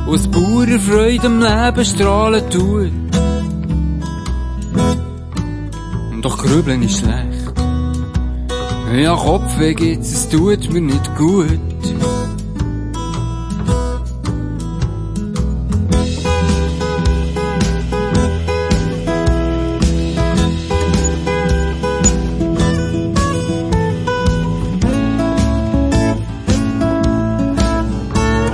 was Bauernfreude am Leben strahlen tut. Doch Grübeln ist schlecht. Ja, Kopfweh gibt's, es tut mir nicht gut.